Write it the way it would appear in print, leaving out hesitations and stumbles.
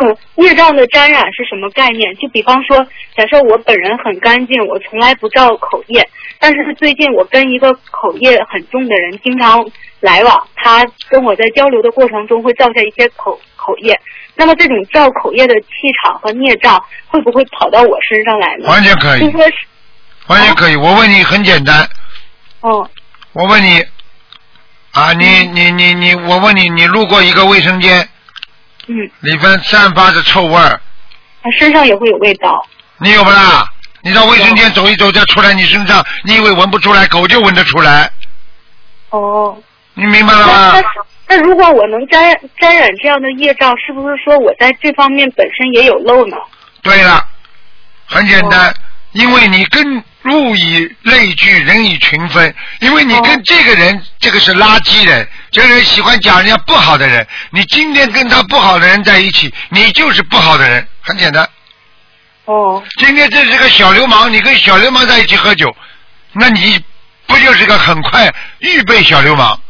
业障的沾染是什么概念？就比方说，假设我本人很干净，我从来不造口业，但是最近我跟一个口业很重的人经常来往，他跟我在交流的过程中会造下一些口业，那么这种造口业的气场和孽障会不会跑到我身上来呢？ 完全可以， 就说是完全可以。我问你很简单，我问你啊，我问你，你路过一个卫生间，里边散发着臭味儿， 他身上也会有味道。 你有不啦？你到卫生间走一走再出来，你身上你以为闻不出来，狗就闻得出来。 哦。 你明白了吗？ 那如果我能沾染这样的业障，是不是说我在这方面本身也有漏呢？ 对了，很简单，因为你跟物以类聚，人以群分。因为你跟这个人，这个是垃圾人，这个人喜欢讲人家不好的人，你今天跟他不好的人在一起，你就是不好的人，很简单。今天这是个小流氓，你跟小流氓在一起喝酒，那你不就是个很快预备小流氓？